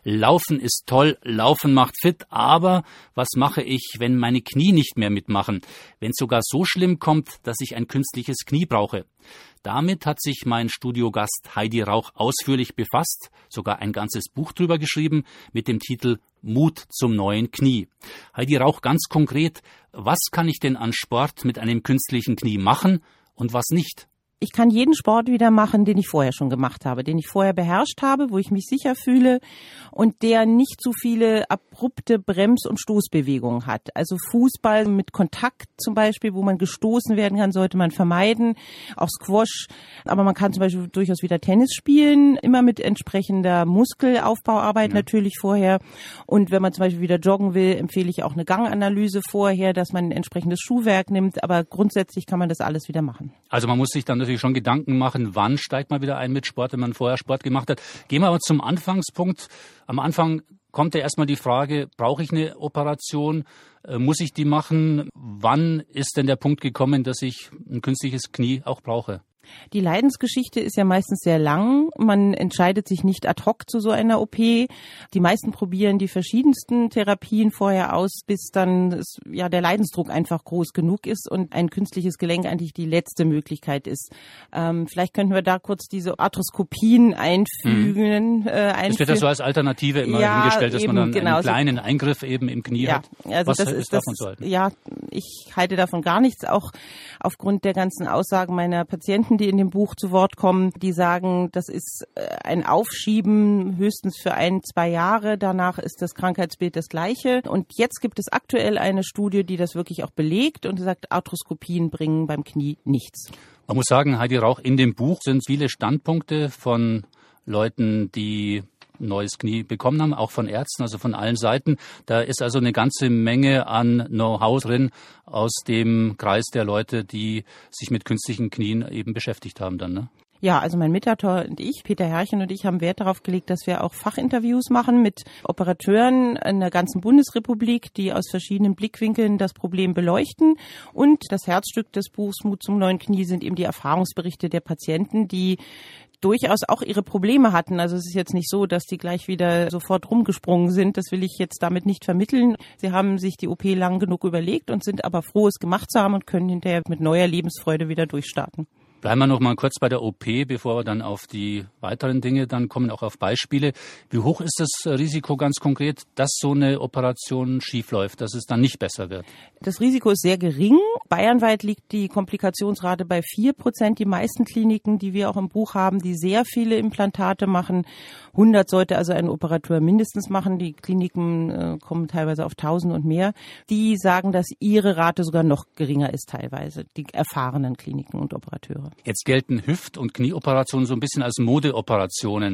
Laufen ist toll, Laufen macht fit, aber was mache ich, wenn meine Knie nicht mehr mitmachen? Wenn es sogar so schlimm kommt, dass ich ein künstliches Knie brauche? Damit hat sich mein Studiogast Heidi Rauch ausführlich befasst, sogar ein ganzes Buch drüber geschrieben mit dem Titel Mut zum neuen Knie. Heidi Rauch, ganz konkret, was kann ich denn an Sport mit einem künstlichen Knie machen und was nicht? Ich kann jeden Sport wieder machen, den ich vorher schon gemacht habe, den ich vorher beherrscht habe, wo ich mich sicher fühle und der nicht so viele abrupte Brems- und Stoßbewegungen hat. Also Fußball mit Kontakt zum Beispiel, wo man gestoßen werden kann, sollte man vermeiden. Auch Squash, aber man kann zum Beispiel durchaus wieder Tennis spielen, immer mit entsprechender Muskelaufbauarbeit natürlich vorher. Und wenn man zum Beispiel wieder joggen will, empfehle ich auch eine Ganganalyse vorher, dass man ein entsprechendes Schuhwerk nimmt. Aber grundsätzlich kann man das alles wieder machen. Also man muss sich dann natürlich schon Gedanken machen, wann steigt man wieder ein mit Sport, wenn man vorher Sport gemacht hat. Gehen wir aber zum Anfangspunkt. Am Anfang kommt ja erstmal die Frage, brauche ich eine Operation? Muss ich die machen? Wann ist denn der Punkt gekommen, dass ich ein künstliches Knie auch brauche? Die Leidensgeschichte ist ja meistens sehr lang. Man entscheidet sich nicht ad hoc zu so einer OP. Die meisten probieren die verschiedensten Therapien vorher aus, bis dann der Leidensdruck einfach groß genug ist und ein künstliches Gelenk eigentlich die letzte Möglichkeit ist. Vielleicht könnten wir da kurz diese Arthroskopien einfügen. Das wird ja so als Alternative immer hingestellt, dass man dann einen kleinen Eingriff eben im Knie hat. Also was ist davon zu halten? Ja, ich halte davon gar nichts, auch aufgrund der ganzen Aussagen meiner Patienten, die in dem Buch zu Wort kommen, die sagen, das ist ein Aufschieben höchstens für 1-2 Jahre. Danach ist das Krankheitsbild das gleiche. Und jetzt gibt es aktuell eine Studie, die das wirklich auch belegt und sagt, Arthroskopien bringen beim Knie nichts. Man muss sagen, Heidi Rauch, in dem Buch sind viele Standpunkte von Leuten, die ein neues Knie bekommen haben, auch von Ärzten, also von allen Seiten. Da ist also eine ganze Menge an Know-how drin aus dem Kreis der Leute, die sich mit künstlichen Knien eben beschäftigt haben dann, ne? Ja, also mein Mitautor und ich, Peter Herrchen und ich, haben Wert darauf gelegt, dass wir auch Fachinterviews machen mit Operateuren in der ganzen Bundesrepublik, die aus verschiedenen Blickwinkeln das Problem beleuchten. Und das Herzstück des Buchs Mut zum neuen Knie sind eben die Erfahrungsberichte der Patienten, die durchaus auch ihre Probleme hatten. Also es ist jetzt nicht so, dass die gleich wieder sofort rumgesprungen sind. Das will ich jetzt damit nicht vermitteln. Sie haben sich die OP lang genug überlegt und sind aber froh, es gemacht zu haben und können hinterher mit neuer Lebensfreude wieder durchstarten. Bleiben wir noch mal kurz bei der OP, bevor wir dann auf die weiteren Dinge dann kommen, auch auf Beispiele. Wie hoch ist das Risiko ganz konkret, dass so eine Operation schiefläuft, dass es dann nicht besser wird? Das Risiko ist sehr gering. Bayernweit liegt die Komplikationsrate bei 4%. Die meisten Kliniken, die wir auch im Buch haben, die sehr viele Implantate machen, 100 sollte also ein Operateur mindestens machen. Die Kliniken kommen teilweise auf 1000 und mehr. Die sagen, dass ihre Rate sogar noch geringer ist teilweise, die erfahrenen Kliniken und Operateure. Jetzt gelten Hüft- und Knieoperationen so ein bisschen als Modeoperationen.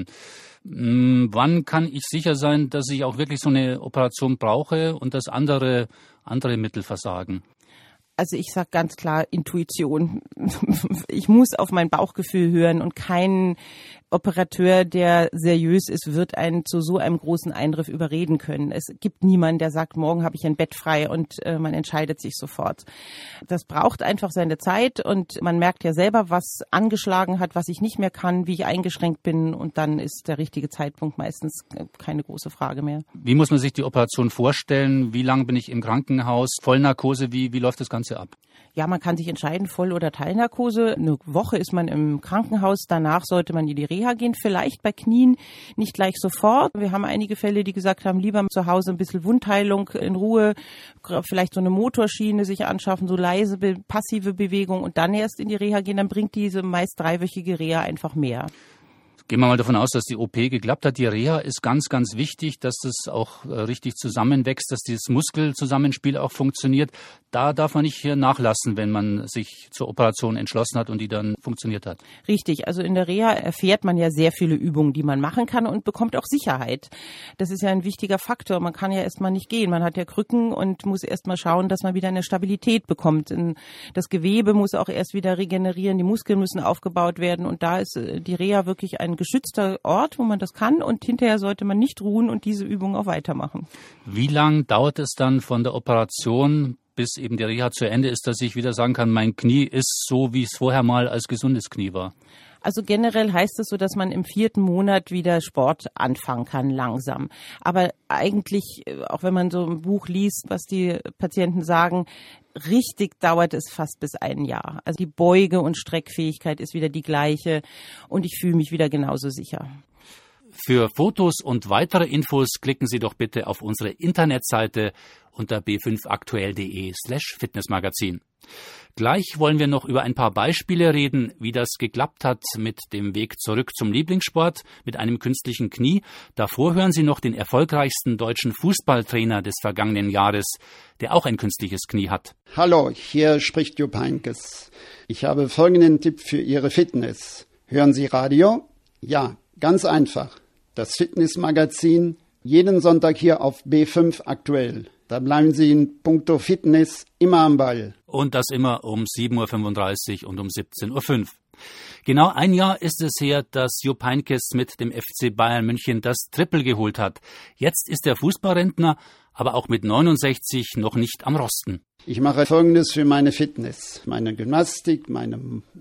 Wann kann ich sicher sein, dass ich auch wirklich so eine Operation brauche und dass andere Mittel versagen? Also ich sage ganz klar Intuition. Ich muss auf mein Bauchgefühl hören und kein Operateur, der seriös ist, wird einen zu so einem großen Eingriff überreden können. Es gibt niemanden, der sagt, morgen habe ich ein Bett frei und man entscheidet sich sofort. Das braucht einfach seine Zeit und man merkt ja selber, was angeschlagen hat, was ich nicht mehr kann, wie ich eingeschränkt bin und dann ist der richtige Zeitpunkt meistens keine große Frage mehr. Wie muss man sich die Operation vorstellen? Wie lange bin ich im Krankenhaus? Vollnarkose, wie läuft das Ganze ab? Ja, man kann sich entscheiden, Voll- oder Teilnarkose. Eine Woche ist man im Krankenhaus, danach sollte man in die Reha gehen. Vielleicht bei Knien nicht gleich sofort. Wir haben einige Fälle, die gesagt haben, lieber zu Hause ein bisschen Wundheilung in Ruhe, vielleicht so eine Motorschiene sich anschaffen, so leise, passive Bewegung und dann erst in die Reha gehen. Dann bringt diese meist 3-wöchige Reha einfach mehr. Gehen wir mal davon aus, dass die OP geklappt hat. Die Reha ist ganz, ganz wichtig, dass das auch richtig zusammenwächst, dass dieses Muskelzusammenspiel auch funktioniert. Da darf man nicht nachlassen, wenn man sich zur Operation entschlossen hat und die dann funktioniert hat. Richtig, also in der Reha erfährt man ja sehr viele Übungen, die man machen kann und bekommt auch Sicherheit. Das ist ja ein wichtiger Faktor. Man kann ja erstmal nicht gehen. Man hat ja Krücken und muss erstmal schauen, dass man wieder eine Stabilität bekommt. Das Gewebe muss auch erst wieder regenerieren, die Muskeln müssen aufgebaut werden und da ist die Reha wirklich ein geschützter Ort, wo man das kann und hinterher sollte man nicht ruhen und diese Übung auch weitermachen. Wie lang dauert es dann von der Operation bis eben die Reha zu Ende ist, dass ich wieder sagen kann, mein Knie ist so, wie es vorher mal als gesundes Knie war? Also generell heißt es so, dass man im 4. Monat wieder Sport anfangen kann, langsam. Aber eigentlich, auch wenn man so ein Buch liest, was die Patienten sagen, richtig dauert es fast bis 1 Jahr. Also die Beuge- und Streckfähigkeit ist wieder die gleiche und ich fühle mich wieder genauso sicher. Für Fotos und weitere Infos klicken Sie doch bitte auf unsere Internetseite unter b5aktuell.de/Fitnessmagazin. Gleich wollen wir noch über ein paar Beispiele reden, wie das geklappt hat mit dem Weg zurück zum Lieblingssport mit einem künstlichen Knie. Davor hören Sie noch den erfolgreichsten deutschen Fußballtrainer des vergangenen Jahres, der auch ein künstliches Knie hat. Hallo, hier spricht Jupp Heynckes. Ich habe folgenden Tipp für Ihre Fitness. Hören Sie Radio? Ja, ganz einfach. Das Fitnessmagazin, jeden Sonntag hier auf B5 aktuell. Da bleiben Sie in puncto Fitness immer am Ball. Und das immer um 7.35 Uhr und um 17.05 Uhr. Genau 1 Jahr ist es her, dass Jupp Heynckes mit dem FC Bayern München das Triple geholt hat. Jetzt ist er Fußballrentner, aber auch mit 69 noch nicht am Rosten. Ich mache Folgendes für meine Fitness. Meine Gymnastik, meine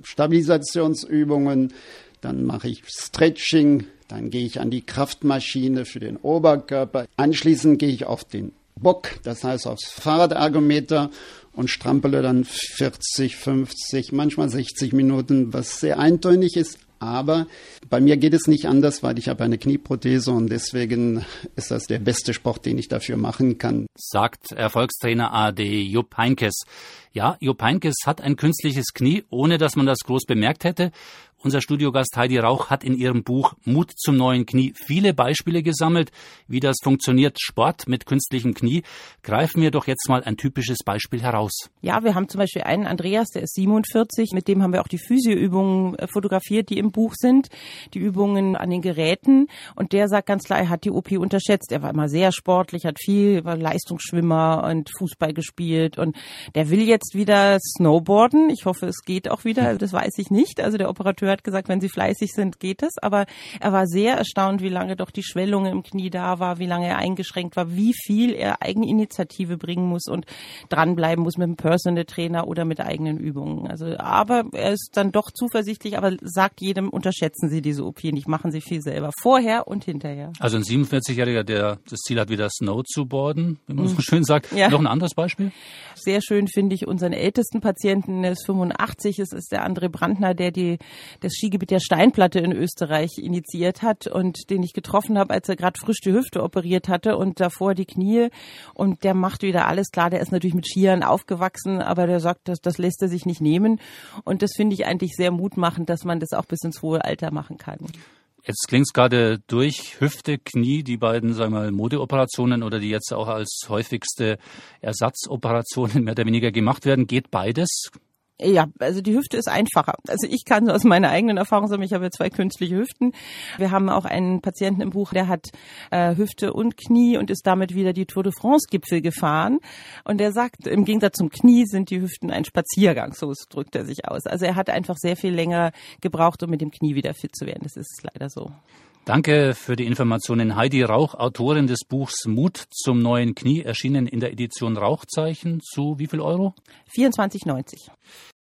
Stabilisationsübungen, dann mache ich Stretching, dann gehe ich an die Kraftmaschine für den Oberkörper. Anschließend gehe ich auf den Bock, das heißt aufs Fahrradergometer und strampele dann 40, 50, manchmal 60 Minuten, was sehr eintönig ist. Aber bei mir geht es nicht anders, weil ich habe eine Knieprothese und deswegen ist das der beste Sport, den ich dafür machen kann. Sagt Erfolgstrainer AD Jupp Heynckes. Ja, Jupp Heynckes hat ein künstliches Knie, ohne dass man das groß bemerkt hätte. Unser Studiogast Heidi Rauch hat in ihrem Buch Mut zum neuen Knie viele Beispiele gesammelt, wie das funktioniert, Sport mit künstlichem Knie. Greifen wir doch jetzt mal ein typisches Beispiel heraus. Ja, wir haben zum Beispiel einen Andreas, der ist 47, mit dem haben wir auch die Physioübungen fotografiert, die im Buch sind, die Übungen an den Geräten. Und der sagt ganz klar, er hat die OP unterschätzt. Er war immer sehr sportlich, war Leistungsschwimmer und Fußball gespielt und der will jetzt wieder Snowboarden. Ich hoffe, es geht auch wieder, das weiß ich nicht. Also der Operateur hat gesagt, wenn Sie fleißig sind, geht es. Aber er war sehr erstaunt, wie lange doch die Schwellung im Knie da war, wie lange er eingeschränkt war, wie viel er Eigeninitiative bringen muss und dranbleiben muss mit einem Personal Trainer oder mit eigenen Übungen. Also, aber er ist dann doch zuversichtlich, aber sagt jedem, unterschätzen Sie diese OP nicht, machen Sie viel selber, vorher und hinterher. Also ein 47-Jähriger, der das Ziel hat, wieder Snow zu boarden, wie man so schön sagt. Ja. Noch ein anderes Beispiel? Sehr schön finde ich unseren ältesten Patienten, der ist 85, es ist der André Brandner, der das Skigebiet der Steinplatte in Österreich initiiert hat und den ich getroffen habe, als er gerade frisch die Hüfte operiert hatte und davor die Knie und der macht wieder alles klar, der ist natürlich mit Skiern aufgewachsen, aber der sagt, das lässt er sich nicht nehmen und das finde ich eigentlich sehr mutmachend, dass man das auch bis ins hohe Alter machen kann. Jetzt klingt es gerade durch, Hüfte, Knie, die beiden, sagen wir mal, Modeoperationen oder die jetzt auch als häufigste Ersatzoperationen mehr oder weniger gemacht werden. Geht beides? Ja, also die Hüfte ist einfacher. Also ich kann aus meiner eigenen Erfahrung sagen, ich habe ja 2 künstliche Hüften. Wir haben auch einen Patienten im Buch, der hat Hüfte und Knie und ist damit wieder die Tour de France-Gipfel gefahren. Und der sagt, im Gegensatz zum Knie sind die Hüften ein Spaziergang, so drückt er sich aus. Also er hat einfach sehr viel länger gebraucht, um mit dem Knie wieder fit zu werden. Das ist leider so. Danke für die Informationen. Heidi Rauch, Autorin des Buchs Mut zum neuen Knie, erschienen in der Edition Rauchzeichen zu wie viel Euro? 24,90.